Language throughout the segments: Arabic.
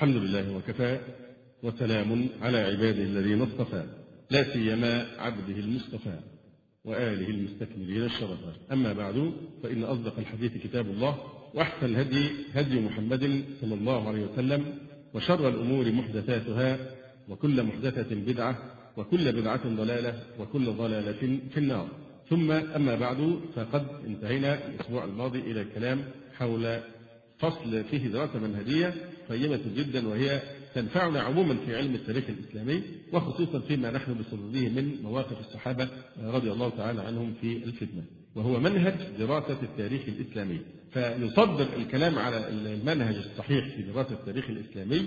الحمد لله وكفى، وسلام على عباده الذين اصطفى، لا سيما عبده المصطفى وآله المستكملين الشرفا. أما بعد، فإن أصدق الحديث كتاب الله، وأحسن الهدي هدي محمد صلى الله عليه وسلم، وشر الأمور محدثاتها، وكل محدثة بدعة، وكل بدعة ضلالة، وكل ضلالة في النار. ثم أما بعد، فقد انتهينا الأسبوع الماضي إلى الكلام حول فصل فيه دراسة منهجية قيمة جدا، وهي تنفعنا عموما في علم التاريخ الإسلامي، وخصوصا فيما نحن بصدده من مواقف الصحابة رضي الله تعالى عنهم في الفتنة، وهو منهج دراسة التاريخ الإسلامي. فيصدر الكلام على المنهج الصحيح في دراسة التاريخ الإسلامي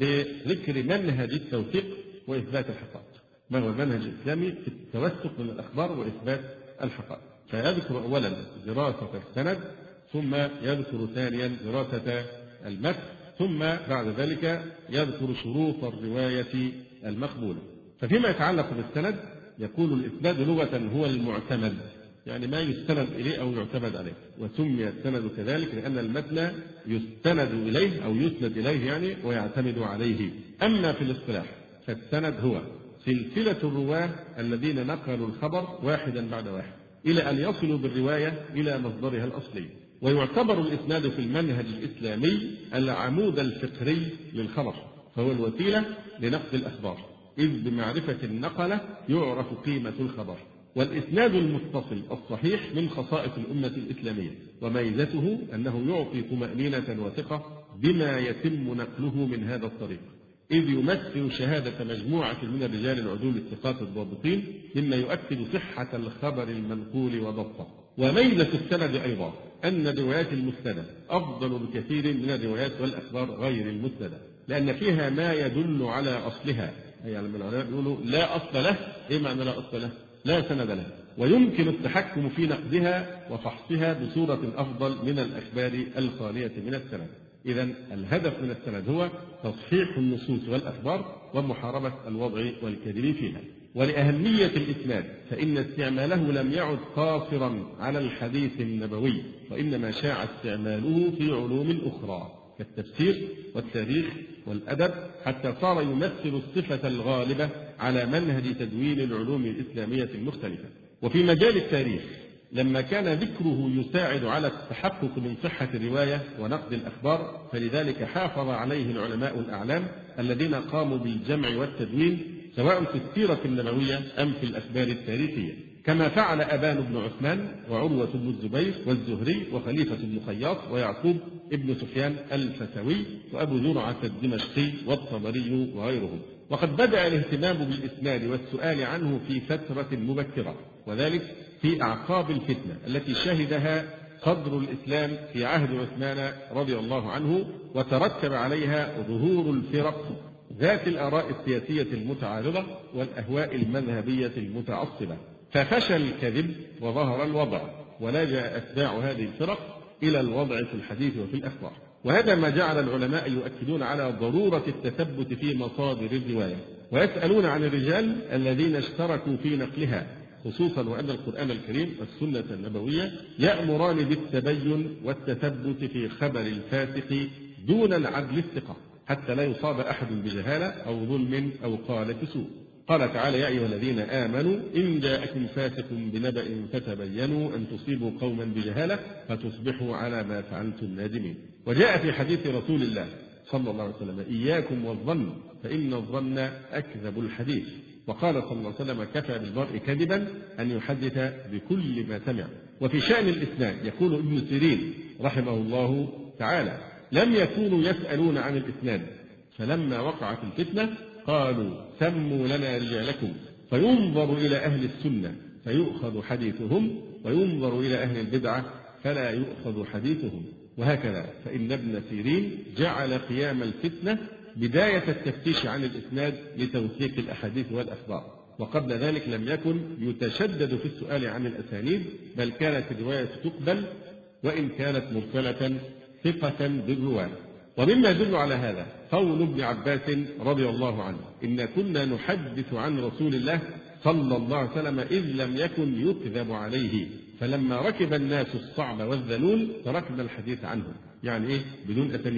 بذكر منهج التوثيق وإثبات الحقائق. ما هو المنهج الإسلامي في التوثق من الأخبار وإثبات الحقائق؟ فيذكر أولا دراسة السند، ثم يذكر ثانيا دراسة المتن، ثم بعد ذلك يذكر شروط الرواية المقبولة. ففيما يتعلق بالسند يقول الإسناد لغة هو المعتمد، يعني ما يستند إليه أو يعتمد عليه، وسمي السند كذلك لأن المتن يستند إليه أو يسند إليه يعني ويعتمد عليه. أما في الاصطلاح فالسند هو سلسلة الرواة الذين نقلوا الخبر واحدا بعد واحد إلى أن يصلوا بالرواية إلى مصدرها الأصلي. ويعتبر الإسناد في المنهج الإسلامي العمود الفقري للخبر، فهو الوسيلة لنقل الأخبار، إذ بمعرفة النقلة يعرف قيمة الخبر. والإسناد المتصل الصحيح من خصائص الأمة الإسلامية، وميزته أنه يعطي طمأنينة وثقة بما يتم نقله من هذا الطريق، إذ يمثل شهادة مجموعة من الرجال العدول الثقات الضابطين، مما يؤكد صحة الخبر المنقول وضبطه. وميزة السند أيضا أن الروايات المسندة أفضل بكثير من الروايات والأخبار غير المسندة، لأن فيها ما يدل على أصلها. يعني من العلماء يقولوا لا أصل له. إيه معنى لا أصل له؟ لا سند له، ويمكن التحكم في نقدها وفحصها بصورة أفضل من الأخبار الخالية من السند. إذا الهدف من السند هو تصحيح النصوص والأخبار ومحاربة الوضع والكذب فيها. ولأهمية الإسناد فإن استعماله لم يعد قاصرا على الحديث النبوي، وإنما شاع استعماله في علوم أخرى كالتفسير والتاريخ والأدب، حتى صار يمثل الصفة الغالبة على منهج تدوين العلوم الإسلامية المختلفة. وفي مجال التاريخ لما كان ذكره يساعد على التحقق من صحة الرواية ونقد الأخبار، فلذلك حافظ عليه العلماء الأعلام الذين قاموا بالجمع والتدوين، سواء في السيرة النبوية أم في الأخبار التاريخية، كما فعل أبان بن عثمان وعروة بن الزبير والزهري وخليفة بن خياط ويعقوب ابن سفيان الفتوي وأبو زرعة الدمشقي والطبري وغيرهم. وقد بدأ الاهتمام بالإسناد والسؤال عنه في فترة مبكرة، وذلك في أعقاب الفتنة التي شهدها صدر الإسلام في عهد عثمان رضي الله عنه، وترتب عليها ظهور الفرق ذات الآراء السياسية المتعارضة والأهواء المذهبية المتعصبة، ففشل الكذب وظهر الوضع، ولجأ أتباع هذه الفرق إلى الوضع في الحديث وفي الأخبار. وهذا ما جعل العلماء يؤكدون على ضرورة التثبت في مصادر الرواية، ويسألون عن الرجال الذين اشتركوا في نقلها، خصوصا وأن القرآن الكريم والسنة النبوية يأمران بالتبين والتثبت في خبر الفاسق دون العدل الثقة، حتى لا يصاب أحد بجهالة أو ظلم أو قالة سوء. قال تعالى: يا أيها الذين آمنوا إن جاءكم فاسق بنبأ فتبينوا أن تصيبوا قوما بجهالة فتصبحوا على ما فعلتم نادمين. وجاء في حديث رسول الله صلى الله عليه وسلم: إياكم والظن فإن الظن أكذب الحديث. وقال صلى الله عليه وسلم: كفى بالمرء كذبا أن يحدث بكل ما سمع. وفي شأن الإسناد يقول ابن سيرين رحمه الله تعالى: لم يكونوا يسألون عن الإسناد، فلما وقعت الفتنة قالوا: سموا لنا رجالكم، فينظر إلى أهل السنة فيؤخذ حديثهم، وينظر إلى أهل البدعة فلا يؤخذ حديثهم. وهكذا فإن ابن سيرين جعل قيام الفتنة بداية التفتيش عن الإسناد لتوثيق الأحاديث والأخبار، وقبل ذلك لم يكن يتشدد في السؤال عن الأسانيد، بل كانت الرواية تقبل وإن كانت مرسلة ثقة بالرواة. ومما يدل على هذا قول ابن عباس رضي الله عنه: إن كنا نحدث عن رسول الله صلى الله عليه وسلم إذ لم يكن يكذب عليه، فلما ركب الناس الصعب والذلول تركنا الحديث عنه. يعني إيه؟ بدون أسانيد.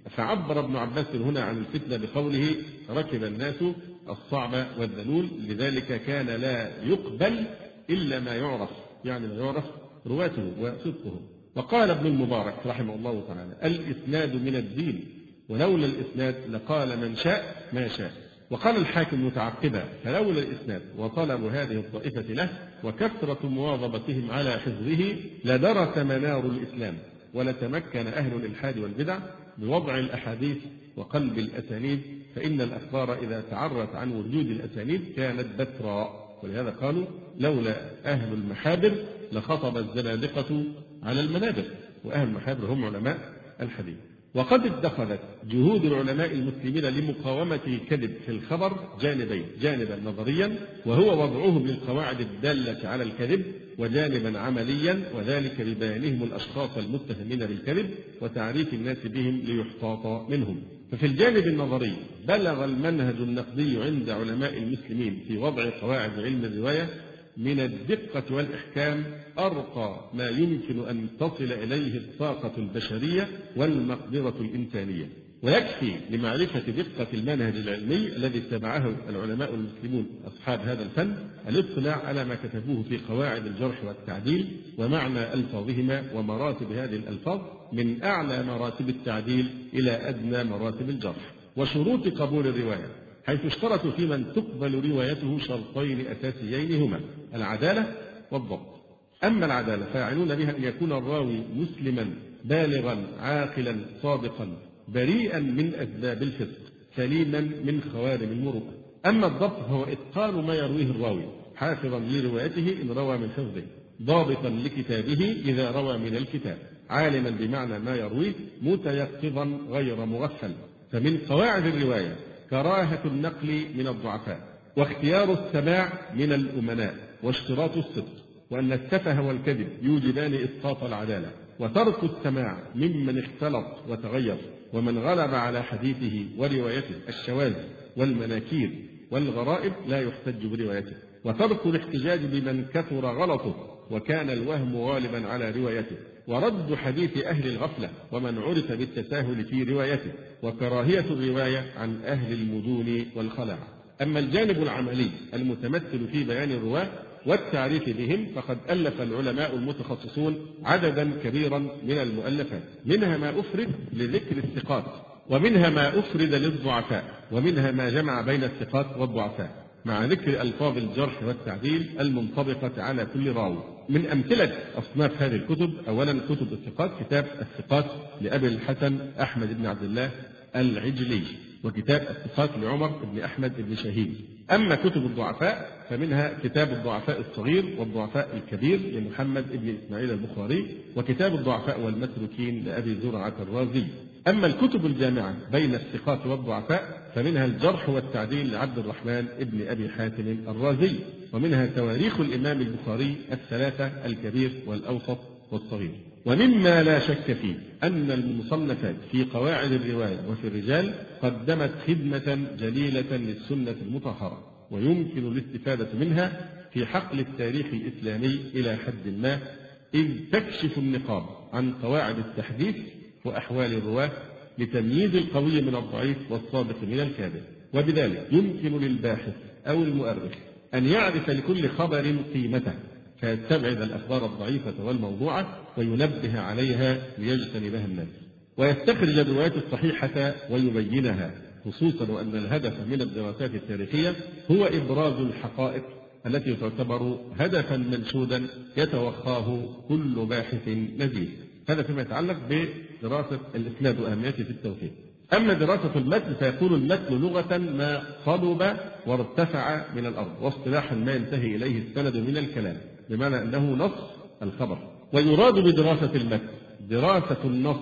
فعبر ابن عباس هنا عن الفتنة بقوله ركب الناس الصعب والذلول، لذلك كان لا يقبل إلا ما يعرف، يعني ما يعرف رواته وصدقه. وقال ابن المبارك رحمه الله تعالى الإسناد من الدين، ولولا الإسناد لقال من شاء ما شاء. وقال الحاكم متعقبا فلولا الإسناد وطلب هذه الطائفة له وكثرة مواظبتهم على حفظه لدرس منار الإسلام، ولتمكن أهل الإلحاد والبدع بوضع الأحاديث وقلب الأسانيد، فإن الأخبار إذا تعرت عن وجود الأسانيد كانت بترا. ولهذا قالوا لولا أهل المحابر لخطب الزنادقة على المنابر، وأهل المحابر هم علماء الحديث. وقد اتخذت جهود العلماء المسلمين لمقاومة الكذب في الخبر جانبين، جانبا نظريا وهو وضعهم للقواعد الدالة على الكذب، وجانبا عمليا وذلك ببيانهم الأشخاص المتهمين بالكذب وتعريف الناس بهم ليحتاط منهم. ففي الجانب النظري بلغ المنهج النقدي عند علماء المسلمين في وضع قواعد علم الرواية من الدقة والإحكام أرقى ما يمكن أن تصل إليه الطاقة البشرية والمقدرة الإنسانية. ويكفي لمعرفة دقة المنهج العلمي الذي اتبعه العلماء المسلمون أصحاب هذا الفن الاطلاع على ما كتبوه في قواعد الجرح والتعديل ومعنى ألفاظهما ومراتب هذه الألفاظ من أعلى مراتب التعديل إلى أدنى مراتب الجرح، وشروط قبول الرواية، حيث اشترطوا في من تقبل روايته شرطين أساسيين هما العدالة والضبط. أما العدالة فيعنون بها أن يكون الراوي مسلما بالغا عاقلا صادقا بريئا من أسباب الفسق سليما من خوارم المروءة. أما الضبط فهو إتقان ما يرويه الراوي حافظا لروايته إن روى من حفظه، ضابطا لكتابه إذا روى من الكتاب، عالما بمعنى ما يرويه متيقظا غير مغفل. فمن قواعد الرواية كراهة النقل من الضعفاء، واختيار السماع من الأمناء، واشتراط الصدق، وأن السفه والكذب يوجبان إسقاط العدالة، وترك السماع ممن اختلط وتغير ومن غلب على حديثه وروايته الشواذ والمناكير والغرائب لا يحتج بروايته، وترك الاحتجاج بمن كثر غلطه وكان الوهم غالبا على روايته، ورد حديث أهل الغفلة ومن عرف بالتساهل في روايته، وكراهية الرواية عن أهل المدون والخلاعة. أما الجانب العملي المتمثل في بيان الرواة والتعريف بهم فقد ألف العلماء المتخصصون عددا كبيرا من المؤلفات، منها ما أفرد لذكر الثقات، ومنها ما أفرد للضعفاء، ومنها ما جمع بين الثقات والضعفاء مع ذكر ألفاظ الجرح والتعديل المنطبقة على كل راوي. من أمثلة أصناف هذه الكتب أولا كتب الثقات، كتاب الثقات لأبي الحسن أحمد بن عبد الله العجلي، وكتاب الثقات لعمر بن أحمد بن شاهين. أما كتب الضعفاء فمنها كتاب الضعفاء الصغير والضعفاء الكبير لمحمد بن إسماعيل البخاري، وكتاب الضعفاء والمتروكين لأبي زرعة الرازي. أما الكتب الجامعة بين الثقات والضعفاء فمنها الجرح والتعديل لعبد الرحمن بن أبي حاتم الرازي، ومنها تواريخ الإمام البخاري الثلاثة الكبير والأوسط والصغير. ومما لا شك فيه أن المصنفات في قواعد الرواية وفي الرجال قدمت خدمة جليلة للسنة المطهرة، ويمكن الاستفادة منها في حقل التاريخ الإسلامي إلى حد ما، إذ تكشف النقاب عن قواعد التحديث وأحوال الرواة لتمييز القوي من الضعيف والصادق من الكاذب. وبذلك يمكن للباحث أو المؤرخ أن يعرف لكل خبر قيمته، فيستبعد الأخبار الضعيفة والموضوعة وينبه عليها ليجتنبها الناس، ويستخرج الروايات الصحيحة ويبينها، خصوصا وأن الهدف من الدراسات التاريخية هو إبراز الحقائق التي تعتبر هدفا منشودا يتوخاه كل باحث نزيه. هذا فيما يتعلق بدراسة الإسناد وأهميته في التوثيق. أما دراسة المتن فيكون المتن لغة ما صلب وارتفع من الأرض، واصطلاحا ما ينتهي إليه السند من الكلام، بمعنى أنه نص الخبر. ويراد بدراسة المتن دراسة النص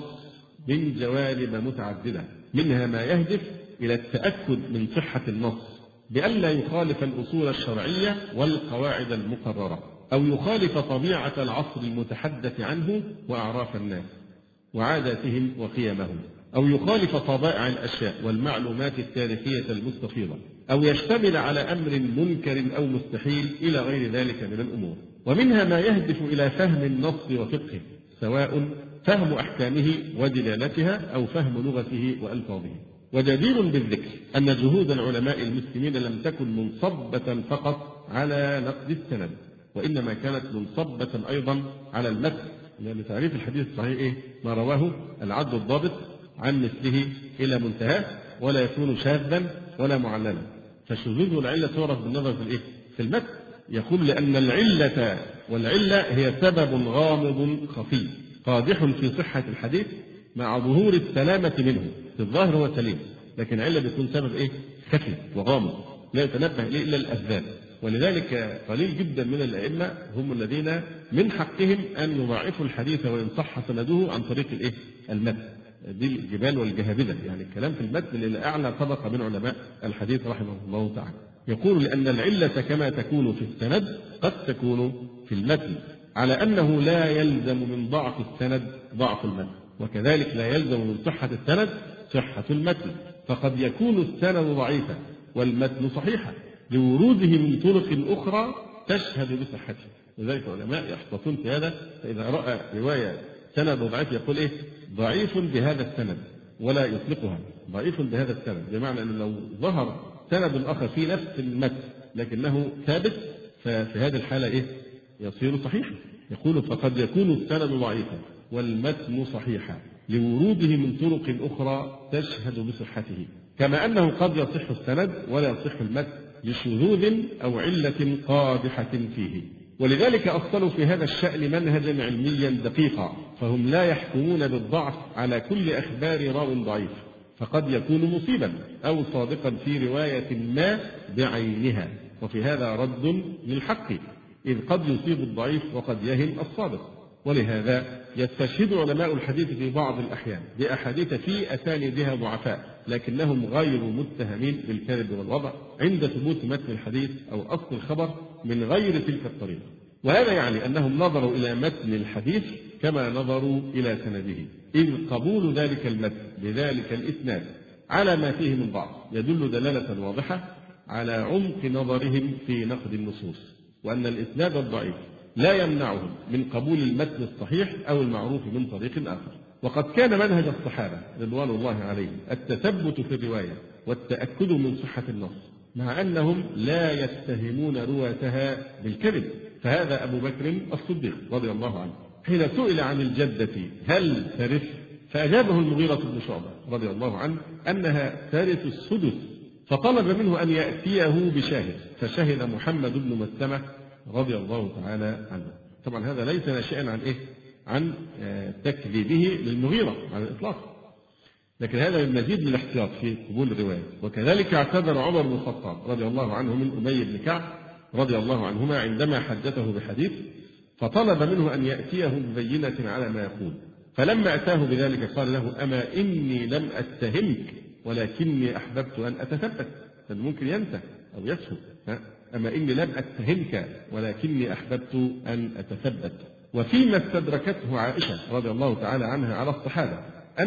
من جوانب متعددة، منها ما يهدف إلى التأكد من صحة النص بألا يخالف الأصول الشرعية والقواعد المقررة، أو يخالف طبيعة العصر المتحدث عنه وأعراف الناس وعاداتهم وقيمهم، أو يخالف طبائع الأشياء والمعلومات التاريخية المستفيضة، أو يشتمل على أمر منكر أو مستحيل إلى غير ذلك من الأمور. ومنها ما يهدف إلى فهم النص وفقهه، سواء فهم أحكامه ودلالتها أو فهم لغته وألفاظه. وجدير بالذكر أن جهود العلماء المسلمين لم تكن منصبة فقط على نقد السند، وإنما كانت منصبة أيضا على المتن، لأن تعريف الحديث الصحيح إيه؟ ما رواه العدل الضابط عن مثله إلى منتهاه، ولا يكون شاذا ولا معللا. فالشذوذ والعلة تعرف بالنظر في الإيه؟ في المتن. يقول لأن العلة والعلة هي سبب غامض خفي قادح في صحة الحديث مع ظهور السلامة منه. في الظاهر هو سليم، لكن علة بتكون سبب إيه؟ خفي وغامض لا يتنبه إليه إلا الأذهان. ولذلك قليل جدا من الأئمة هم الذين من حقهم أن يضاعفوا الحديث وإن صح سنده عن طريق الإيه؟ المتن. دي الجبال والجهابذة، يعني الكلام في المتن إلى أعلى طبقة من علماء الحديث رحمه الله تعالى. يقول لأن العلة كما تكون في السند قد تكون في المتن، على أنه لا يلزم من ضعف السند ضعف المتن، وكذلك لا يلزم من صحة السند صحة المتن. فقد يكون السند ضعيفا والمتن صحيحا لوروده من طرق أخرى تشهد بصحته. لذلك العلماء يحتاطون في هذا، فإذا رأى رواية سند ضعيف يقول إيه؟ ضعيف بهذا السند، ولا يطلقها ضعيف بهذا السند، بمعنى أنه لو ظهر سند آخر في نفس المتن لكنه ثابت ففي هذه الحالة إيه؟ يصير صحيحا. يقول فقد يكون السند ضعيفا والمتن صحيحا لوروده من طرق أخرى تشهد بصحته، كما أنه قد يصح السند ولا يصح المتن لشذوذ أو علة قادحة فيه. ولذلك أصلوا في هذا الشأن منهجا علميا دقيقا، فهم لا يحكمون بالضعف على كل أخبار راو ضعيف، فقد يكون مصيبا أو صادقا في رواية ما بعينها، وفي هذا رد للحق، إذ قد يصيب الضعيف وقد يهم الصادق. ولهذا يستشهد علماء الحديث في بعض الأحيان بأحاديث في أسانيدها ضعفاء لكنهم غير متهمين بالكذب والوضع عند ثبوت متن الحديث أو أصل الخبر من غير تلك الطريقة. وهذا يعني أنهم نظروا إلى متن الحديث كما نظروا إلى سنده، إذ قبول ذلك المتن بذلك الإسناد على ما فيه من ضعف يدل دلالة واضحة على عمق نظرهم في نقد النصوص، وأن الإسناد الضعيف لا يمنعهم من قبول المتن الصحيح أو المعروف من طريق آخر. وقد كان منهج الصحابة رضوان الله عليهم التثبت في الرواية والتأكد من صحة النص، مع أنهم لا يتهمون رواتها بالكذب. فهذا أبو بكر الصديق رضي الله عنه حين سئل عن الجدة هل ترث، فأجابه المغيرة بن شعبة رضي الله عنه أنها ترث السدس، فطلب منه أن يأتيه بشاهد، فشهد محمد بن مسلمة رضي الله تعالى عنه. طبعا هذا ليس ناشئا عن إيه؟ عن تكذيبه للمغيرة على الإطلاق، لكن هذا من مزيد من الاحتياط في قبول الرواية. وكذلك اعتذر عمر بن الخطاب رضي الله عنه من أبي بن كعب رضي الله عنهما عندما حدثه بحديث، فطلب منه أن يأتيه ببينة على ما يقول، فلما أتاه بذلك قال له أما إني لم أتهمك ولكني أحببت أن أتثبت. ممكن ينسى أو يسهو، أما إني لم أتهمك ولكني أحببت أن أتثبت. وفيما استدركته عائشة رضي الله تعالى عنها على الصحابة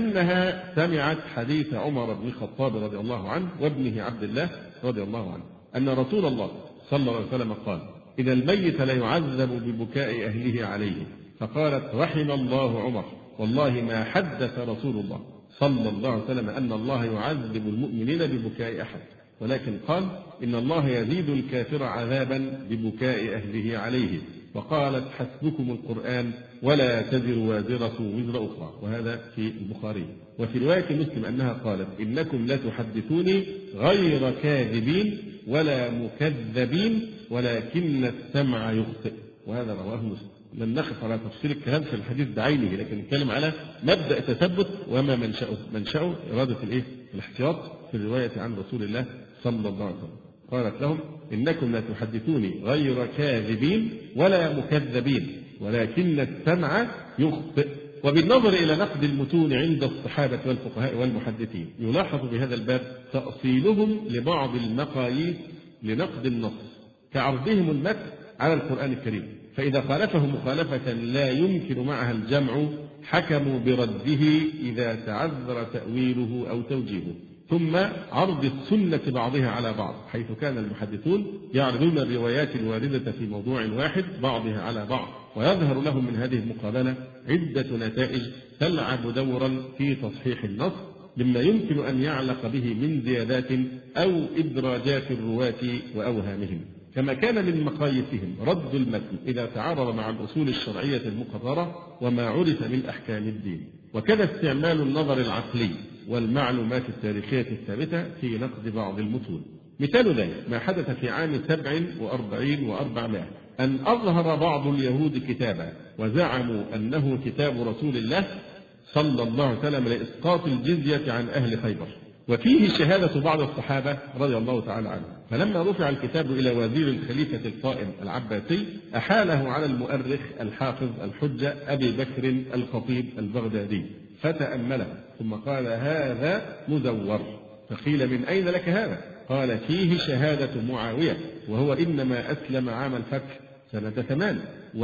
أنها سمعت حديث عمر بن الخطاب رضي الله عنه وابنه عبد الله رضي الله عنه أن رسول الله صلى الله عليه وسلم قال إن الميت ليعذب ببكاء أهله عليه، فقالت رحم الله عمر، والله ما حدث رسول الله صلى الله عليه وسلم أن الله يعذب المؤمنين ببكاء أحد، ولكن قال إن الله يزيد الكافر عذابا ببكاء أهله عليه. وقالت حسبكم القرآن ولا تزر وازرة وزر أخرى، وهذا في البخاري. وفي رواية مسلم أنها قالت إنكم لا تحدثوني غير كاذبين ولا مكذبين ولكن السمع يخطئ، وهذا رواه مسلم. لن نقف على تفصيل الكلام في الحديث بعينه، لكن نتكلم على مبدأ التثبت وما منشأه إرادة الاحتياط في الرواية عن رسول الله صلى الله عليه وسلم. قالت لهم إنكم لا تحدثوني غير كاذبين ولا مكذبين ولكن السمع يخطئ. وبالنظر إلى نقد المتون عند الصحابة والفقهاء والمحدثين يلاحظ بهذا الباب تأصيلهم لبعض المقاييس لنقد النص، كعرضهم المتن على القرآن الكريم، فإذا خالفه مخالفة لا يمكن معها الجمع حكموا برده إذا تعذر تأويله أو توجيهه. ثم عرض السنة بعضها على بعض، حيث كان المحدثون يعرضون الروايات الواردة في موضوع واحد بعضها على بعض، ويظهر له من هذه المقابلة عدة نتائج تلعب دورا في تصحيح النص مما يمكن أن يعلق به من زيادات أو إدراجات الرواة وأوهامهم. كما كان من مقاييسهم رد المتن إذا تعارض مع الأصول الشرعية المقررة وما عرف من أحكام الدين، وكذا استعمال النظر العقلي والمعلومات التاريخية الثابتة في نقد بعض المتون. مثال ذلك ما حدث في عام 47 و400 أن أظهر بعض اليهود كتابا وزعموا أنه كتاب رسول الله صلى الله عليه وسلم لإسقاط الجزية عن أهل خيبر، وفيه شهادة بعض الصحابة رضي الله تعالى عنهم. فلما رفع الكتاب إلى وزير الخليفة القائم العباسي أحاله على المؤرخ الحافظ الحجة أبي بكر الخطيب البغدادي فتأمله ثم قال: هذا مزور. فقيل: من أين لك هذا؟ قال: فيه شهادة معاوية، وهو إنما أسلم عام الفتح سنة 8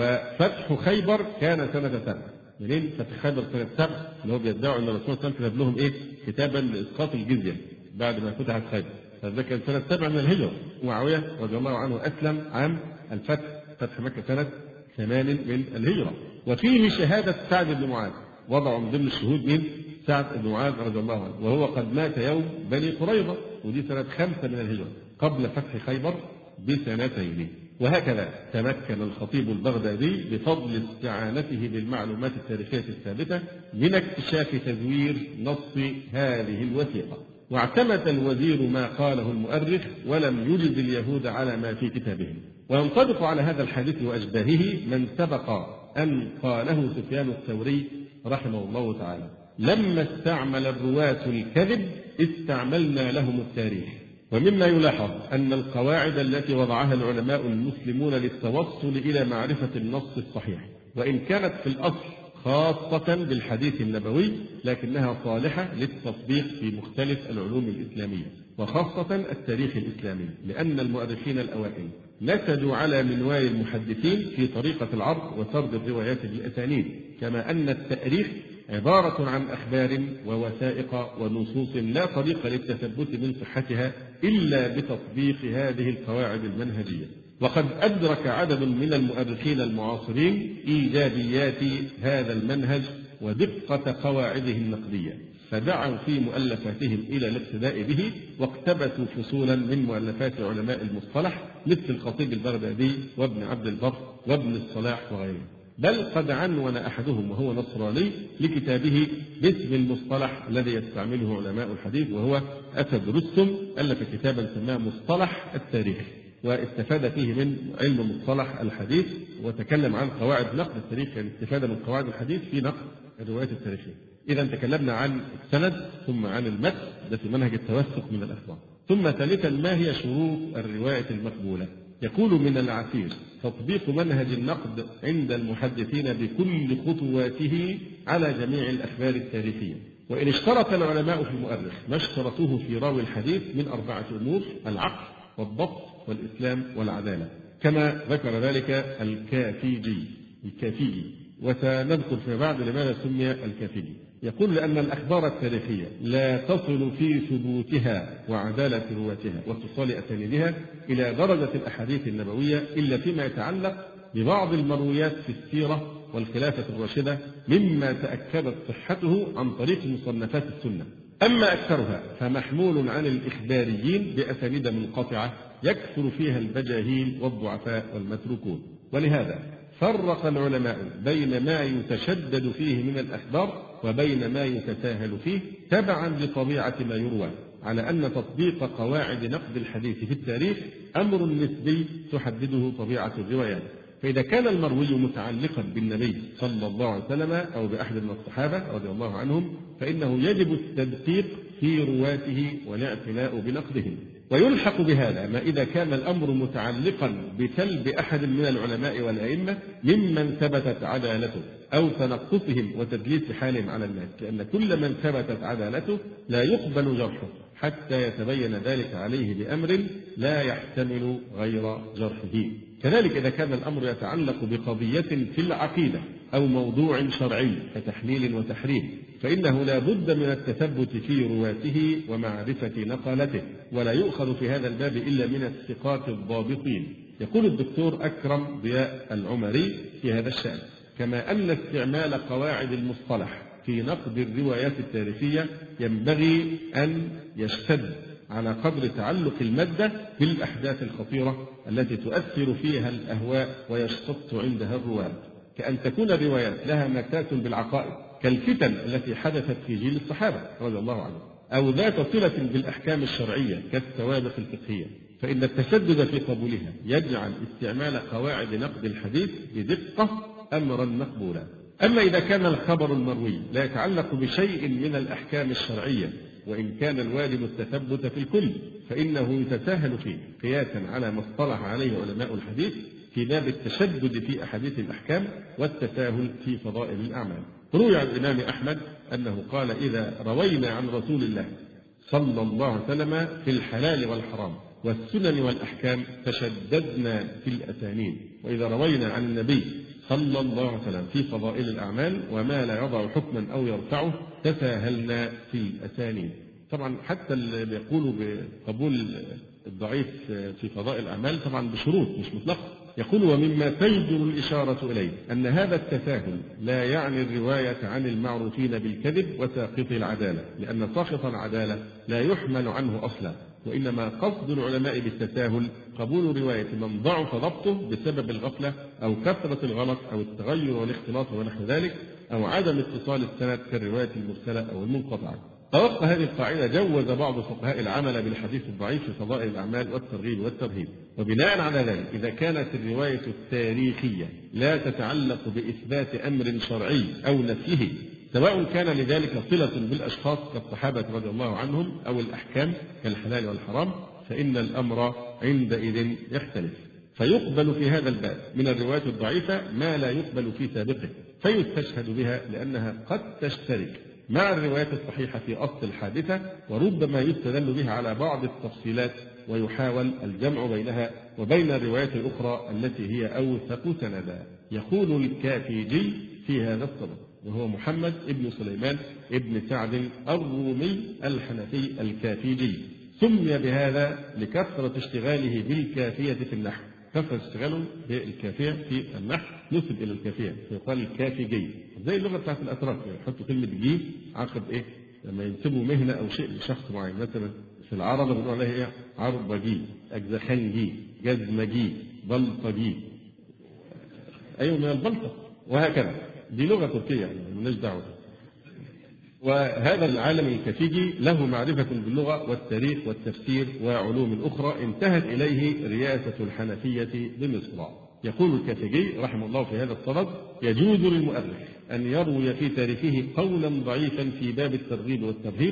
وفتح خيبر كان سنة 7. منين فتح خيبر سنة 7؟ اللي هو بيدعوا أن الرسول صلى الله عليه وسلم كتب لهم كتابا لإسقاط الجزية بعد ما فتحت خيبر، فذا كان سنة 7 من الهجرة. معاوية رضي الله عنه أسلم عام الفتح، فتح مكة سنة 8 من الهجرة. وفيه شهادة سعد بن معاذ، وضعوا من ضمن الشهود من سعد بن معاذ رضي الله عنه، وهو قد مات يوم بني قريظة، ودي سنة 5 من الهجرة قبل فتح خيبر بسنتين. وهكذا تمكن الخطيب البغدادي بفضل استعانته بالمعلومات التاريخية الثابتة من اكتشاف تزوير نص هذه الوثيقة. واعتمد الوزير ما قاله المؤرخ ولم يجز اليهود على ما في كتابهم. وينطبق على هذا الحديث وأشباهه من سبق أن قاله سفيان الثوري رحمه الله تعالى: لما استعمل الرواة الكذب استعملنا لهم التاريخ. ومما يلاحظ أن القواعد التي وضعها العلماء المسلمون للتوصل إلى معرفة النص الصحيح، وإن كانت في الأصل خاصة بالحديث النبوي، لكنها صالحة للتطبيق في مختلف العلوم الإسلامية وخاصة التاريخ الإسلامي، لأن المؤرخين الأوائل نسجوا على منوال المحدثين في طريقة العرض وسرد الروايات بالأسانيد، كما أن التاريخ عبارة عن أخبار ووثائق ونصوص لا طريق للتثبت من صحتها إلا بتطبيق هذه القواعد المنهجية. وقد أدرك عدد من المؤرخين المعاصرين إيجابيات هذا المنهج ودقة قواعده النقدية، فدعوا في مؤلفاتهم إلى الاقتداء به، واقتبسوا فصولا من مؤلفات علماء المصطلح مثل الخطيب البغدادي وابن عبد البر وابن الصلاح وغيرهم. بل قد عنون أحدهم وهو نصراني لكتابه باسم المصطلح الذي يستعمله علماء الحديث، وهو أسد رستم، ألف كتابا سماه مصطلح التاريخ، واستفاد فيه من علم مصطلح الحديث، وتكلم عن قواعد نقد التاريخ، يعني استفاد من قواعد الحديث في نقد الروايات التاريخية. إذا تكلمنا عن السند ثم عن المتن، ده في منهج التوثق من الأخبار. ثم ثالثا، ما هي شروط الرواية المقبولة؟ يقول من العسير تطبيق منهج النقد عند المحدثين بكل خطواته على جميع الأخبار التاريخية. وإن اشترط العلماء في المؤرخ ما اشترطوه في راوي الحديث من 4 أمور: العقل والضبط والإسلام والعدالة، كما ذكر ذلك الكافيجي، وسنذكر فيما بعد لماذا سمي الكافيجي. يقول: لأن الأخبار التاريخية لا تصل في ثبوتها وعدالة رواتها واتصال أسانيدها إلى درجة الأحاديث النبوية إلا فيما يتعلق ببعض المرويات في السيرة والخلافة الراشدة مما تأكدت صحته عن طريق مصنفات السنة. أما أكثرها فمحمول عن الإخباريين بأسانيد منقطعة يكثر فيها البجاهيل والضعفاء والمتروكون. ولهذا فرق العلماء بين ما يتشدد فيه من الأخبار وبين ما يتساهل فيه تبعا لطبيعة ما يروى، على أن تطبيق قواعد نقد الحديث في التاريخ أمر نسبي تحدده طبيعة الروايات. فإذا كان المروي متعلقا بالنبي صلى الله عليه وسلم أو بأحد من الصحابة رضي الله عنهم فإنه يجب التدقيق في رواته والاعتناء بنقدهم. ويلحق بهذا ما إذا كان الأمر متعلقا بسلب أحد من العلماء والأئمة ممن ثبتت عدالته أو تنقصهم وتدليس حالهم على الناس، لأن كل من ثبتت عدالته لا يقبل جرحه حتى يتبين ذلك عليه بأمر لا يحتمل غير جرحه. كذلك إذا كان الأمر يتعلق بقضية في العقيدة أو موضوع شرعي كتحليل وتحريم فإنه لا بد من التثبت في رواته ومعرفة نقالته، ولا يؤخذ في هذا الباب إلا من الثقات الضابطين. يقول الدكتور أكرم ضياء العمري في هذا الشأن: كما أن استعمال قواعد المصطلح في نقد الروايات التاريخية ينبغي أن يشتد على قدر تعلق المادة بالأحداث الخطيرة التي تؤثر فيها الأهواء ويشتط عندها الرواة، كأن تكون الروايات لها مساس بالعقائد كالفتن التي حدثت في جيل الصحابة رضي الله عنهم، أو ذات صلة بالأحكام الشرعية كالسوابق الفقهية، فإن التشدد في قبولها يجعل استعمال قواعد نقد الحديث بدقة أمرا مقبولا. أما إذا كان الخبر المروي لا يتعلق بشيء من الأحكام الشرعية، وإن كان الواجب التثبت في الكل، فإنه يتساهل فيه قياسا على ما اصطلح عليه علماء الحديث في باب التشدد في أحاديث الأحكام والتساهل في فضائل الأعمال. روي عن الإمام أحمد أنه قال: إذا روينا عن رسول الله صلى الله عليه وسلم في الحلال والحرام والسنن والأحكام تشددنا في الأسانيد، وإذا روينا عن النبي صلى الله عليه وسلم في فضائل الأعمال وما لا يضع حكما أو يرفعه تساهلنا في الأسانيد. طبعا حتى اللي بيقولوا بقبول الضعيف في فضائل الأعمال طبعا بشروط مش مطلقة. يقول: ومما تجدر الإشارة إليه أن هذا التساهل لا يعني الرواية عن المعروفين بالكذب وساقط العدالة، لأن ساقط العدالة لا يحمل عنه أصلا، وإنما قصد العلماء بالتساهل قبول رواية من ضعف ضبطه بسبب الغفلة أو كثرة الغلط أو التغير والاختلاط ونحو ذلك، أو عدم اتصال السند كالرواية المرسلة أو المنقطعة. طبق هذه القاعدة جوز بعض فقهاء العمل بالحديث الضعيف في فضائل الأعمال والترغيب والترهيب. وبناء على ذلك إذا كانت الرواية التاريخية لا تتعلق بإثبات أمر شرعي أو نفيه، سواء كان لذلك صلة بالأشخاص كالصحابة رضي الله عنهم أو الأحكام كالحلال والحرام، فإن الأمر عندئذ يختلف، فيقبل في هذا الباب من الروايات الضعيفة ما لا يقبل في سابقه، فيستشهد بها لأنها قد تشترك مع الروايات الصحيحة في أصل الحادثة، وربما يستدل بها على بعض التفصيلات ويحاول الجمع بينها وبين الروايات الأخرى التي هي أوثق سندا. يقول الكافيجي في هذا الصدد، وهو محمد ابن سليمان ابن سعد الرومي الحنفي الكافيجي، سمي بهذا لكثرة اشتغاله بالكافية في النحو، كثرة اشتغاله بالكافية في النحو نسب إلى الكافية فيقال الكافيجي، زي اللغة بتاعت الأتراك يحطوا كلمة جي عقب إيه لما ينسبوا مهنة أو شيء لشخص معين. مثلا في العرب بنقول عليها إيه؟ عربجي، أجزخنجي، جزمجي، بلطجي، أيوة من البلطة، وهكذا. دي لغة تركية يعني مالناش دعوة. وهذا العالم الكافيجي له معرفة باللغة والتاريخ والتفسير وعلوم أخرى انتهت إليه رياسة الحنفية بمصر. يقول الكافيجي رحمه الله في هذا الصدد: يجوز للمؤرخ أن يروي في تاريخه قولا ضعيفا في باب الترغيب والترهيب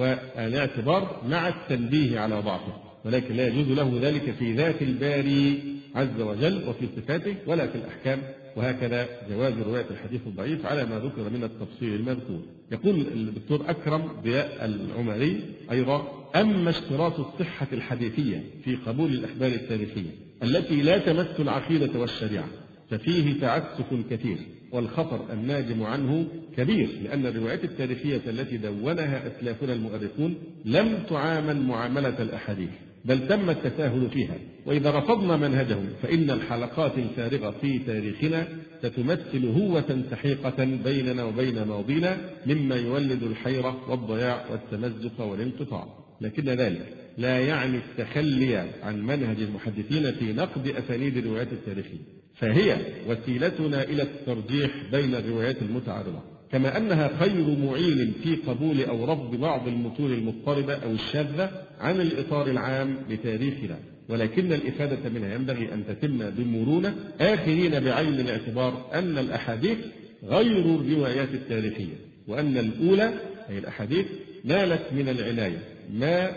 والاعتبار مع التنبيه على ضعفه، ولكن لا يجوز له ذلك في ذات الباري عز وجل وفي صفاته ولا في الأحكام، وهكذا جواز رواية الحديث الضعيف على ما ذكر من التفصيل المذكور. يقول الدكتور أكرم ضياء العمري أيضا: أما اشتراط الصحة الحديثية في قبول الأخبار التاريخية التي لا تمس العقيدة والشريعة ففيه تعسف كثير، والخطر الناجم عنه كبير، لأن الروايات التاريخية التي دونها أسلافنا المؤرخون لم تعامل معاملة الأحاديث، بل تم التساهل فيها. وإذا رفضنا منهجهم فإن الحلقات الفارغة في تاريخنا ستمثل هوة سحيقة بيننا وبين ماضينا، مما يولد الحيرة والضياع والتمزق والانقطاع. لكن ذلك لا يعني التخلي عن منهج المحدثين في نقد أسانيد الروايات التاريخية، فهي وسيلتنا إلى الترجيح بين الروايات المتعارضة، كما أنها خير معين في قبول أو رفض بعض المتون المضطربة أو الشاذة عن الإطار العام لتاريخنا، ولكن الإفادة منها ينبغي أن تتم بمرونة، آخرين بعين الاعتبار أن الأحاديث غير الروايات التاريخية، وأن الأولى أي الأحاديث نالت من العناية ما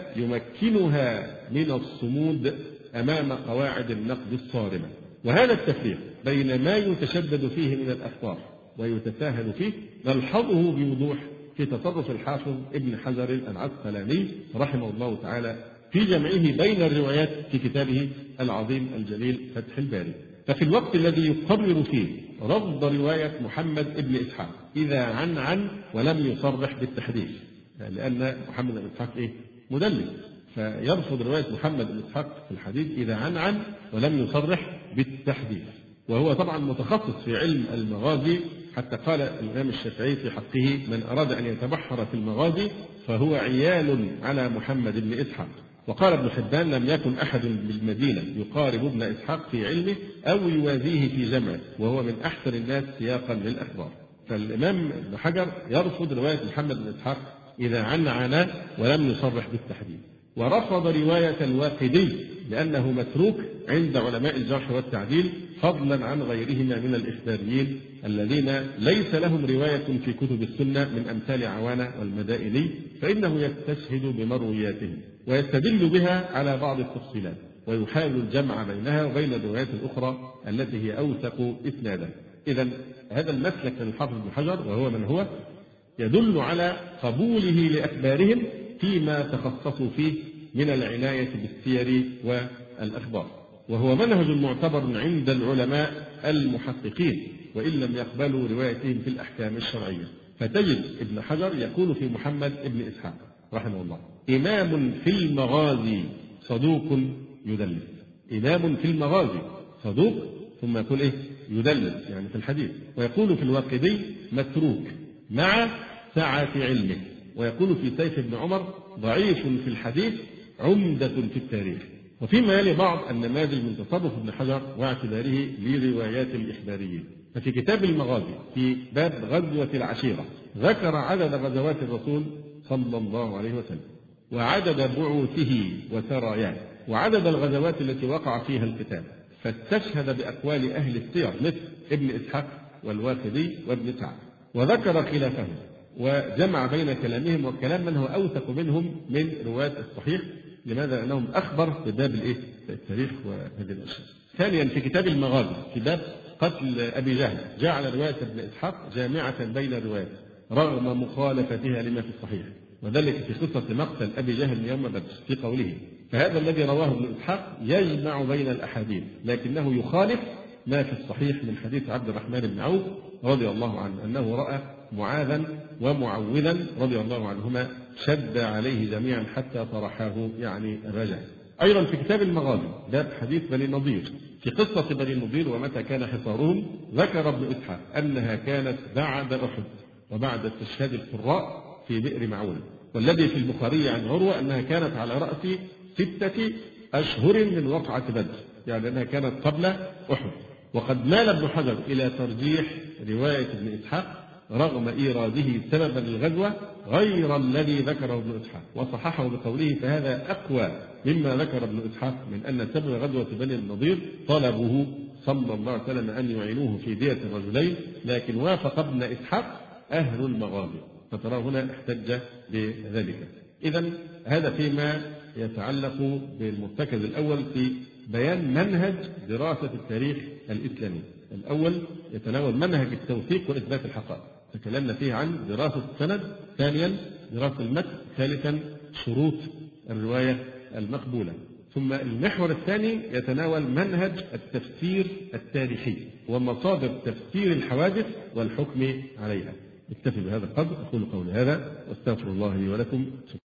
يمكنها من الصمود أمام قواعد النقد الصارمة. وهذا التفريق بين ما يتشدد فيه من الأخبار ويتساهل فيه نلحظه بوضوح في تصرف الحافظ ابن حجر العسقلاني رحمه الله تعالى في جمعه بين الروايات في كتابه العظيم الجليل فتح الباري. ففي الوقت الذي يقرر فيه رفض رواية محمد ابن إسحاق إذا عن ولم يصرح بالتحديث، لأن محمد بن إسحاق مدلس، فيرفض رواية محمد بن إسحاق في الحديث إذا عنعن ولم يصرح بالتحديث. وهو طبعا متخصص في علم المغازي، حتى قال الإمام الشافعي في حقه: من أراد أن يتبحر في المغازي فهو عيال على محمد بن إسحاق. وقال ابن حبان: لم يكن أحد بالمدينة يقارب ابن إسحاق في علمه أو يوازيه في جمعه، وهو من أحسن الناس سياقا للأخبار. فالإمام ابن حجر يرفض رواية محمد بن إسحاق إذا عنعن ولم يصرح بالتحديد. ورفض رواية الواقدي لأنه متروك عند علماء الجرح والتعديل، فضلا عن غيرهما من الإخباريين الذين ليس لهم رواية في كتب السنة من أمثال عوانة والمدائني، فإنه يستشهد بمروياتهم ويستدل بها على بعض التفصيلات، ويحاول الجمع بينها وبين الروايات الأخرى التي هي أوثق إسنادا. إذن هذا المسلك من الحافظ بن حجر، وهو من هو، يدل على قبوله لأخبارهم فيما تخصصوا فيه من العناية بالسير والأخبار، وهو منهج معتبر عند العلماء المحققين وإن لم يقبلوا روايتهم في الأحكام الشرعية. فتجد ابن حجر يقول في محمد بن إسحاق رحمه الله: إمام في المغازي صدوق يدلس. إمام في المغازي صدوق، ثم يقول إيه؟ يدلس، يعني في الحديث. ويقول في الواقدي: متروك مع سعة علمه. ويقول في سيف بن عمر: ضعيف في الحديث عمدة في التاريخ. وفيما يلي بعض النماذج من تصرف ابن حجر واعتباره لروايات الإخباريين. ففي كتاب المغازي في باب غزوة العشيرة ذكر عدد غزوات الرسول صلى الله عليه وسلم، وعدد بعوثه وسراياه، وعدد الغزوات التي وقع فيها القتال، فاستشهد بأقوال أهل السير مثل ابن إسحاق والواقدي وابن سعد، وذكر خلافهم وجمع بين كلامهم وكلام من هو أوثق منهم من رواة الصحيح. لماذا؟ لأنهم أخبر بباب التاريخ وهذه الأشياء. ثانيا في كتاب المغازي في باب قتل أبي جهل جعل رواية ابن إسحاق جامعة بين الروايات رغم مخالفتها لما في الصحيح، وذلك في قصة مقتل أبي جهل يوم بدر في قوله: فهذا الذي رواه ابن إسحاق يجمع بين الأحاديث لكنه يخالف ما في الصحيح من حديث عبد الرحمن بن عوف رضي الله عنه أنه رأى معاذا ومعوذا رضي الله عنهما شد عليه جميعا حتى طرحاه، يعني الرجع. أيضا في كتاب المغازي باب حديث بني النضير في قصة بني النضير ومتى كان حصارهم، ذكر ابن إسحاق أنها كانت بعد أحد وبعد استشهاد القراء في بئر معون، والذي في البخاري عن عروة أنها كانت على رأس 6 أشهر من وقعة بدر، يعني أنها كانت قبل أحد. وقد مال ابن حجر إلى ترجيح رواية ابن إسحاق رغم إيراده سببا للغزوة غير الذي ذكره ابن إسحاق، وصححه بقوله: فهذا أقوى مما ذكر ابن إسحاق من أن سبب غزوة بني النضير طلبه صلى الله عليه وسلم أن يعينوه في دية الرجلين، لكن وافق ابن إسحاق أهل المغازي، فترى هنا احتج بذلك. إذن هذا فيما يتعلق بالمرتكز الأول في بيان منهج دراسة التاريخ الإسلامي. الأول يتناول منهج التوثيق وإثبات الحقائق، تكلمنا فيه عن دراسة السند. ثانيا دراسة المتن. ثالثا شروط الرواية المقبولة. ثم المحور الثاني يتناول منهج التفسير التاريخي ومصادر تفسير الحوادث والحكم عليها. اكتفي بهذا القدر، أقول قولي هذا واستغفر الله لي ولكم.